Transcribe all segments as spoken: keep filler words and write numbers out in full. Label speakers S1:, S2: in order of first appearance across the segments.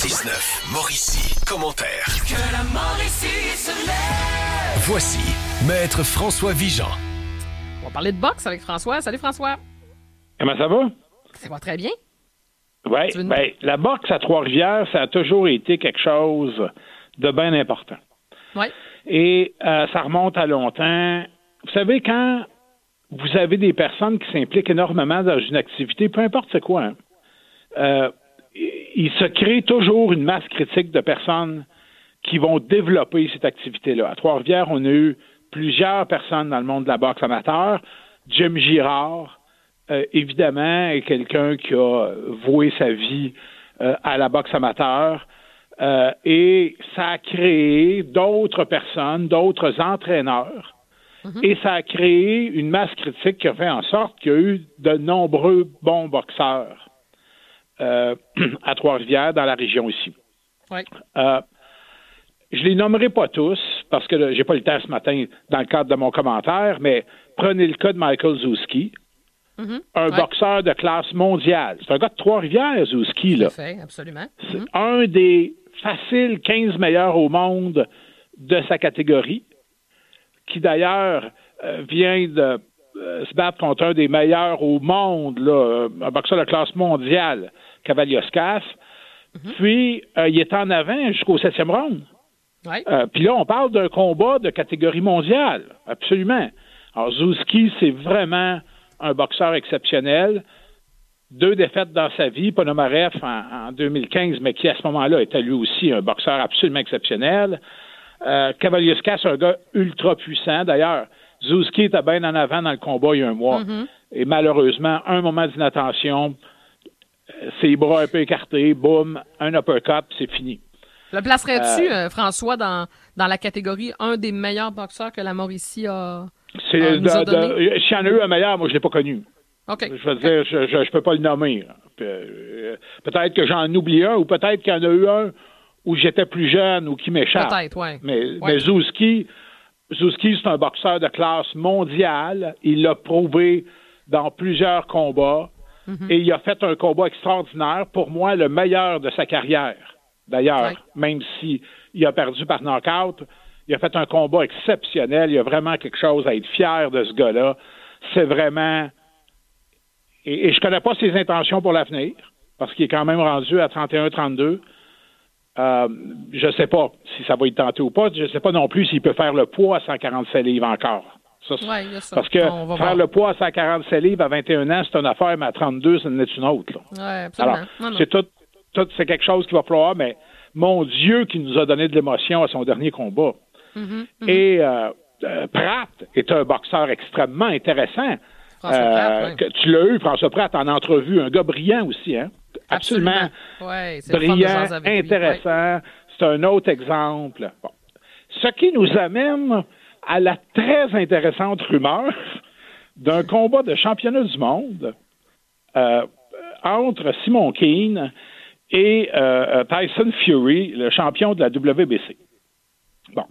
S1: six neuf, Mauricie, commentaire.
S2: Que la Mauricie se lève.
S1: Voici Maître François Vigeant.
S3: On va parler de boxe avec François. Salut François.
S4: Comment ça va?
S3: Ça va très bien.
S4: Oui,
S3: Une...
S4: ben, la boxe à Trois-Rivières, ça a toujours été quelque chose de bien important.
S3: Oui.
S4: Et euh, ça remonte à longtemps. Vous savez, quand vous avez des personnes qui s'impliquent énormément dans une activité, peu importe c'est quoi, hein, euh, il se crée toujours une masse critique de personnes qui vont développer cette activité-là. À Trois-Rivières, on a eu plusieurs personnes dans le monde de la boxe amateur. Jim Girard, euh, évidemment, est quelqu'un qui a voué sa vie euh, à la boxe amateur. Euh, et ça a créé d'autres personnes, d'autres entraîneurs. Mm-hmm. Et ça a créé une masse critique qui a fait en sorte qu'il y a eu de nombreux bons boxeurs euh, à Trois-Rivières, dans la région ici.
S3: Oui.
S4: Euh, je les nommerai pas tous, parce que là, j'ai pas le temps ce matin dans le cadre de mon commentaire, mais prenez le cas de Michael Zouski, mm-hmm. un ouais. boxeur de classe mondiale. C'est un gars de Trois-Rivières, Zouski, là.
S3: Tout à fait, absolument.
S4: C'est
S3: mm-hmm.
S4: un des faciles quinze meilleurs au monde de sa catégorie, qui d'ailleurs euh, vient de euh, se battre contre un des meilleurs au monde, là, un boxeur de classe mondiale, Cavalioskas. Mm-hmm. Puis, euh, il est en avant jusqu'au septième round.
S3: Ouais.
S4: Euh, puis là, on parle d'un combat de catégorie mondiale, absolument. Alors, Zouski, c'est vraiment un boxeur exceptionnel. Deux défaites dans sa vie, Ponomarev en, en deux mille quinze, mais qui à ce moment-là était lui aussi un boxeur absolument exceptionnel. Euh, Cavalioskas, un gars ultra puissant. D'ailleurs, Zouski était bien en avant dans le combat il y a un mois. Mm-hmm. Et malheureusement, un moment d'inattention, ses bras un peu écartés, boum, un uppercut, puis c'est fini.
S3: Le placerais-tu, euh, euh, François, dans, dans la catégorie un des meilleurs boxeurs que la Mauricie a,
S4: c'est
S3: a, nous
S4: de,
S3: a donné?
S4: De, s'il y en a eu un meilleur, moi, je ne l'ai pas connu.
S3: Okay.
S4: Je veux dire, je ne peux pas le nommer. Euh, peut-être que j'en oublie un, ou peut-être qu'il y en a eu un où j'étais plus jeune ou qui m'échappe.
S3: Peut-être, oui.
S4: Mais,
S3: ouais.
S4: mais Zouski, Zouski, c'est un boxeur de classe mondiale. Il l'a prouvé dans plusieurs combats. Mm-hmm. Et il a fait un combat extraordinaire. Pour moi, le meilleur de sa carrière. D'ailleurs, ouais. même s'il a perdu par knockout, il a fait un combat exceptionnel. Il y a vraiment quelque chose à être fier de ce gars-là. C'est vraiment... Et, et je connais pas ses intentions pour l'avenir, parce qu'il est quand même rendu à trente et un trente-deux. Euh, je sais pas si ça va être tenté ou pas. Je sais pas non plus s'il peut faire le poids à cent quarante-sept livres encore. Ça,
S3: ouais, ça.
S4: Parce que faire voir. le poids à cent quarante-sept livres à vingt et un ans, c'est une affaire, mais à trente-deux, ça en est une autre. Là.
S3: Ouais, absolument.
S4: Alors,
S3: non, non.
S4: c'est tout, tout, c'est quelque chose qu'il va falloir, mais mon Dieu qui nous a donné de l'émotion à son dernier combat.
S3: Mm-hmm, mm-hmm.
S4: Et euh, euh, Pratt est un boxeur extrêmement intéressant.
S3: François
S4: euh,
S3: Pratt, ouais.
S4: que tu l'as eu, François Pratt, en entrevue, un gars brillant aussi, hein? Absolument,
S3: Absolument. Ouais, c'est
S4: brillant,
S3: lui,
S4: intéressant.
S3: ouais.
S4: C'est un autre exemple. Bon. Ce qui nous amène à la très intéressante rumeur d'un combat de championnat du monde euh, entre Simon Keane et euh, Tyson Fury, le champion de la W B C. Bon.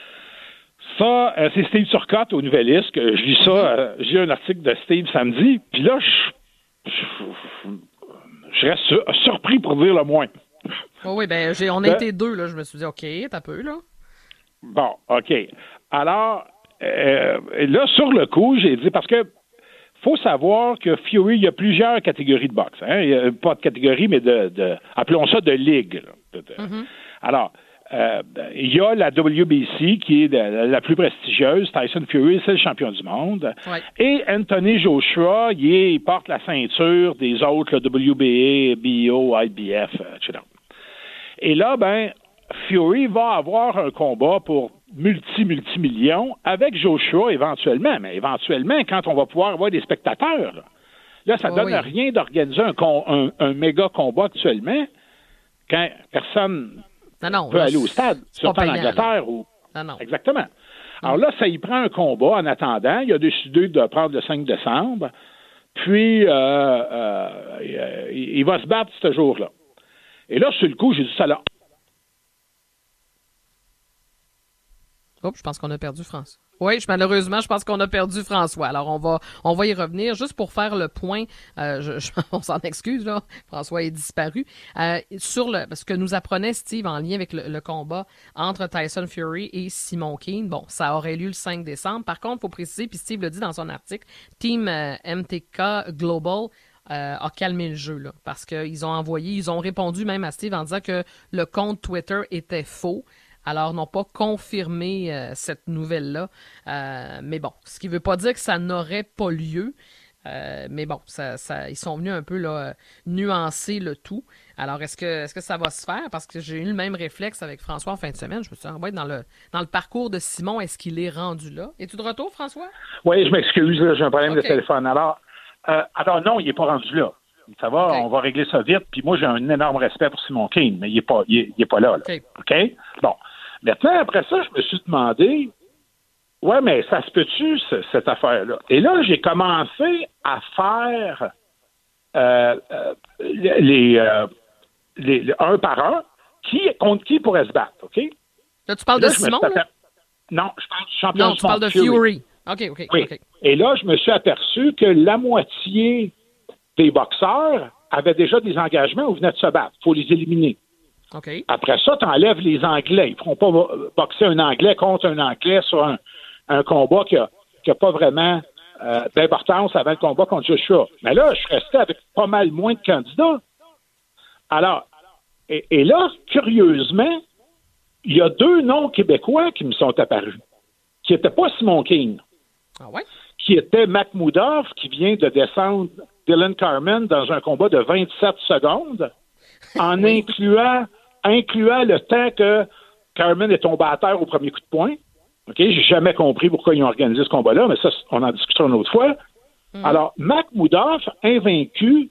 S4: Ça, euh, c'est Steve Turcotte au Nouvelliste. Que je lis ça, euh, j'ai un article de Steve samedi, puis là, je, je, je reste sur, surpris pour dire le moins.
S3: Oh oui, ben j'ai, on a ben, été deux, là. Je me suis dit, OK, t'as peu, là.
S4: Bon, OK. Alors, euh, là, sur le coup, j'ai dit, parce que faut savoir que Fury, il y a plusieurs catégories de boxe. Hein? Il y a pas de catégorie, mais de, de appelons ça de ligue. Là, de, de. Mm-hmm. Alors, euh, il y a la W B C, qui est de, la plus prestigieuse. Tyson Fury, c'est le champion du monde.
S3: Ouais.
S4: Et Anthony Joshua, il, est, il porte la ceinture des autres, le W B A, B O, I B F, et cetera. Et là, ben, Fury va avoir un combat pour multi-multi-millions avec Joshua éventuellement. Mais éventuellement, quand on va pouvoir avoir des spectateurs, là, là ça ne oh donne oui. rien d'organiser un, un, un méga combat actuellement quand personne
S3: non, non,
S4: peut
S3: là,
S4: aller au stade, surtout en Angleterre. Ou...
S3: Non, non.
S4: Exactement. Alors là, ça y prend un combat en attendant. Il a décidé de prendre le cinq décembre. Puis, euh, euh, il va se battre ce jour-là. Et là, sur le coup, j'ai dit ça là.
S3: Oh, je pense qu'on a perdu François. Oui, je, malheureusement, je pense qu'on a perdu François. Alors, on va on va y revenir. Juste pour faire le point, euh, je, je, on s'en excuse, là. François est disparu. Euh, sur le, ce que nous apprenait Steve en lien avec le, le combat entre Tyson Fury et Simon Keane, bon, ça aurait lieu le cinq décembre. Par contre, il faut préciser, puis Steve le dit dans son article, Team euh, M T K Global euh, a calmé le jeu, là, parce qu'ils ont envoyé, ils ont répondu même à Steve en disant que le compte Twitter était faux. Alors, n'ont pas confirmé euh, cette nouvelle-là. Euh, mais bon, ce qui ne veut pas dire que ça n'aurait pas lieu. Euh, mais bon, ça, ça, ils sont venus un peu là, nuancer le tout. Alors, est-ce que, est-ce que ça va se faire? Parce que j'ai eu le même réflexe avec François en fin de semaine. Je me suis dit, ouais, dans le, dans le parcours de Simon, est-ce qu'il est rendu là? Es-tu de retour, François?
S4: Oui, je m'excuse, là, j'ai un problème
S3: okay.
S4: de téléphone. Alors, euh, alors non, il n'est pas rendu là. Ça va, okay. On va régler ça vite. Puis moi, j'ai un énorme respect pour Simon Keane, mais il n'est pas, il est, il est pas là. là. OK? okay? Bon. Maintenant, après ça, je me suis demandé, ouais, mais ça se peut-tu, ce, cette affaire-là? Et là, j'ai commencé à faire euh, euh, les, euh, les, les un par un, qui contre qui pourrait se battre, OK?
S3: Là, tu parles là, de Simon, là?
S4: Aper... Non, je parle du champion
S3: Non, tu parles de
S4: Fury.
S3: Fury. OK, OK.
S4: Oui.
S3: okay.
S4: Et là, je me suis aperçu que la moitié des boxeurs avaient déjà des engagements où ils venaient de se battre. Il faut les éliminer.
S3: Okay. Après
S4: ça, tu enlèves les Anglais. Ils ne feront pas boxer un Anglais contre un Anglais sur un, un combat qui n'a pas vraiment euh, d'importance avant le combat contre Joshua. Mais là, je restais avec pas mal moins de candidats. Alors, et, et là, curieusement, il y a deux noms québécois qui me sont apparus, qui n'étaient pas Simon Keane,
S3: ah ouais?
S4: qui était Makhmoudov, qui vient de descendre Dylan Carmen dans un combat de vingt-sept secondes, en oui. incluant incluant le temps que Carmen est tombé à terre au premier coup de poing. OK? J'ai jamais compris pourquoi ils ont organisé ce combat-là, mais ça, on en discutera une autre fois. Mm. Alors, Makhmoudov, invaincu,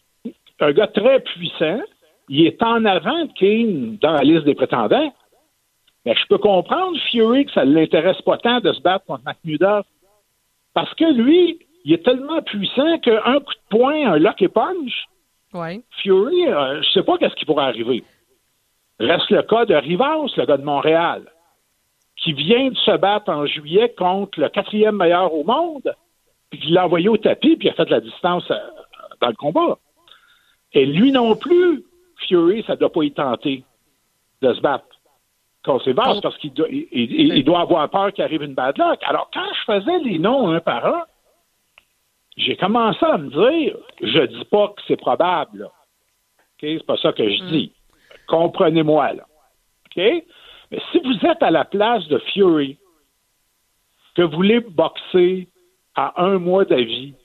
S4: un gars très puissant, il est en avant de Keane dans la liste des prétendants. Mais je peux comprendre Fury que ça ne l'intéresse pas tant de se battre contre Makhmoudov. Parce que lui, il est tellement puissant qu'un coup de poing, un lucky punch,
S3: ouais.
S4: Fury, euh, je sais pas qu'est-ce qui pourrait arriver. Reste le cas de Rivas, le gars de Montréal, qui vient de se battre en juillet contre le quatrième meilleur au monde, puis qui l'a envoyé au tapis, puis il a fait de la distance euh, dans le combat. Et lui non plus, Fury, ça ne doit pas y tenter de se battre contre ses bases, parce qu'il doit, il, il, il doit avoir peur qu'il arrive une bad luck. Alors, quand je faisais les noms un par un, j'ai commencé à me dire, je dis pas que c'est probable, là. Okay? C'est pas ça que je dis. Mm. Comprenez-moi, là. OK? Mais si vous êtes à la place de Fury, que vous voulez boxer à un mois d'avis,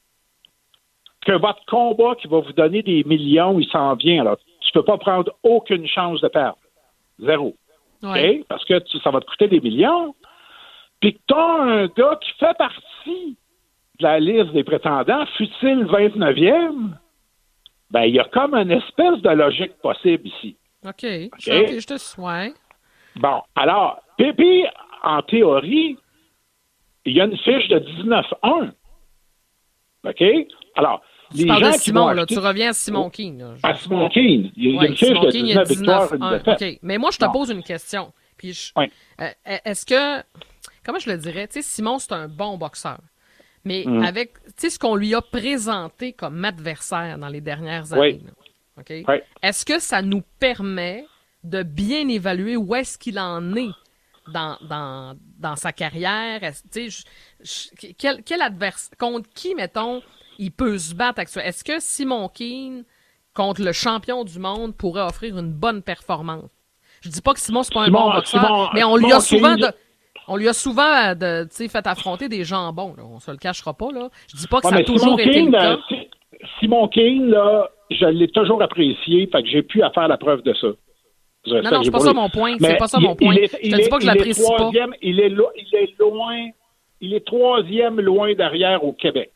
S4: que votre combat qui va vous donner des millions, il s'en vient, alors tu peux pas prendre aucune chance de perdre. Zéro.
S3: Ouais.
S4: OK? Parce que tu, ça va te coûter des millions. Puis que tu as un gars qui fait partie de la liste des prétendants, fut-il vingt-neuvième, ben, il y a comme une espèce de logique possible ici.
S3: OK. okay? Je, je te souhaite.
S4: Bon, alors, puis, en théorie, il y a une fiche de dix-neuf un. OK? Alors,
S3: tu
S4: les
S3: parles
S4: gens
S3: de Simon,
S4: qui
S3: là.
S4: acheter...
S3: Tu reviens à Simon Keane. Là.
S4: À Simon Keane. Il y a,
S3: ouais,
S4: une fiche
S3: Simon
S4: de
S3: Keane,
S4: dix-neuf victoires, une défaite.
S3: OK. Mais moi, je te
S4: non.
S3: pose une question. Puis, je...
S4: oui.
S3: euh, est-ce que... Comment je le dirais? Tu sais, Simon, c'est un bon boxeur. Mais mm. avec, tu sais, ce qu'on lui a présenté comme adversaire dans les dernières années,
S4: oui.
S3: là, okay?
S4: Oui.
S3: Est-ce que ça nous permet de bien évaluer où est-ce qu'il en est dans, dans, dans sa carrière? Tu sais, quel, quel adversaire, contre qui, mettons, il peut se battre actuellement? Est-ce que Simon Keane, contre le champion du monde, pourrait offrir une bonne performance? Je dis pas que Simon, c'est pas
S4: Simon,
S3: un bon boxeur,
S4: Simon,
S3: mais on
S4: Simon
S3: lui a souvent...
S4: Keane...
S3: De, On lui a souvent de, fait affronter des jambons. Là. On se le cachera pas. Là. Je dis pas que
S4: ouais,
S3: ça a toujours
S4: Simon
S3: été
S4: Keane,
S3: le cas.
S4: Là, Simon Keane, là, je l'ai toujours apprécié, fait que j'ai pu à faire la preuve de ça. Je
S3: non, non, c'est pas ça mon point. C'est pas ça
S4: il,
S3: mon point.
S4: Est,
S3: je te dis pas que je l'apprécie pas.
S4: Il est, lo, il est loin, il est troisième loin derrière au Québec.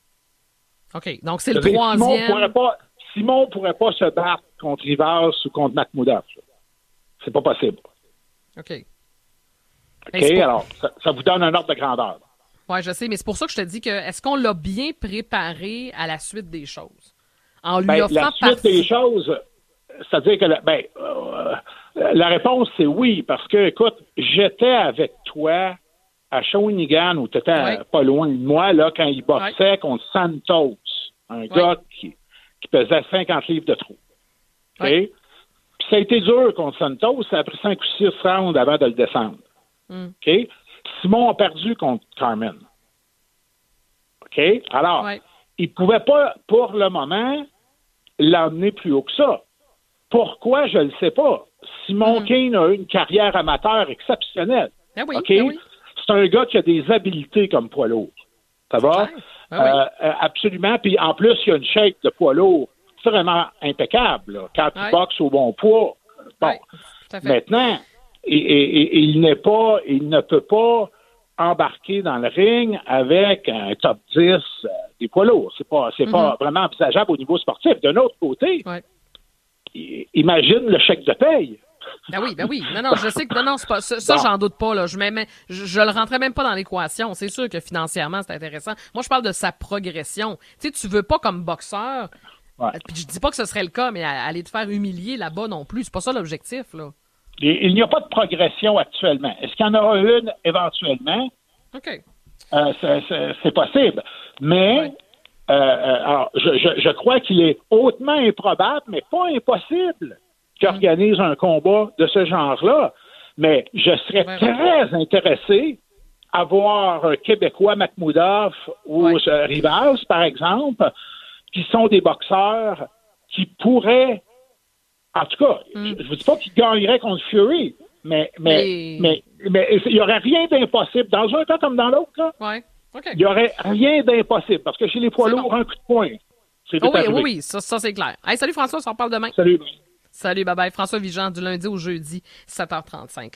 S3: OK, donc c'est le
S4: dire,
S3: troisième.
S4: Simon pourrait pas, Simon pourrait pas se battre contre Rivas ou contre Makhmoudov. C'est pas possible.
S3: OK.
S4: OK, pour... alors, ça, ça vous donne un ordre de grandeur.
S3: Oui, je sais, mais c'est pour ça que je te dis que est-ce qu'on l'a bien préparé à la suite des choses? En lui
S4: ben,
S3: offrant
S4: la suite
S3: partie...
S4: des choses, c'est-à-dire que, ben, euh, la réponse, c'est oui, parce que, écoute, j'étais avec toi à Shawinigan, où tu étais
S3: ouais.
S4: pas loin de moi, là, quand il boxait ouais. contre Santos, un ouais. gars qui, qui pesait cinquante livres de trop. Okay? Ouais. Puis ça a été dur contre Santos, ça a pris cinq ou six rounds avant de le descendre. Mm. Okay? Simon a perdu contre Carmen. OK? Alors, ouais. il ne pouvait pas, pour le moment, l'emmener plus haut que ça. Pourquoi, je ne le sais pas. Simon mm. Kane a eu une carrière amateur exceptionnelle.
S3: Ah oui,
S4: OK?
S3: Ah oui.
S4: C'est un gars qui a des habiletés comme poids lourd. Ça va?
S3: Ah oui.
S4: euh, absolument. Puis en plus, il y a une shape de poids lourd vraiment impeccable. Là, quand
S3: oui.
S4: il boxe au bon poids. Bon.
S3: Oui,
S4: maintenant, et, et, et, il n'est pas, il ne peut pas embarquer dans le ring avec un top dix euh, des poids lourds. C'est pas, c'est mm-hmm. pas vraiment envisageable au niveau sportif. D'un autre côté,
S3: oui.
S4: imagine le chèque de paye.
S3: Ben oui, ben oui. Non, non, je sais que non, non, c'est pas ça, ça j'en doute pas. Là. Je, mets, je, je le rentrais même pas dans l'équation. C'est sûr que financièrement, c'est intéressant. Moi, je parle de sa progression. Tu sais, tu veux pas comme boxeur. Ouais. Puis je dis pas que ce serait le cas, mais aller te faire humilier là-bas non plus. C'est pas ça l'objectif, là.
S4: Et, il n'y a pas de progression actuellement. Est-ce qu'il y en aura une éventuellement?
S3: OK.
S4: Euh, c'est, c'est, c'est possible. Mais ouais. euh, alors, je, je, je crois qu'il est hautement improbable, mais pas impossible qu'il organise un combat de ce genre-là. Mais je serais ouais, très ouais. intéressé à voir un Québécois, Makhmoudov ou ouais. Rivas, par exemple, qui sont des boxeurs qui pourraient, en tout cas, mm. je ne vous dis pas qu'ils gagneraient contre Fury, mais mais, mais... mais, mais il n'y aurait rien d'impossible. Dans un cas comme dans l'autre, là,
S3: ouais. okay.
S4: il n'y aurait rien d'impossible. Parce que chez les poids lourds, bon. un coup de poing, c'est
S3: oh oui, oui, oui, ça, ça c'est clair. Hey, salut François, on s'en parle demain.
S4: Salut.
S3: Salut, bye bye. François Vigeant, du lundi au jeudi, sept heures trente-cinq.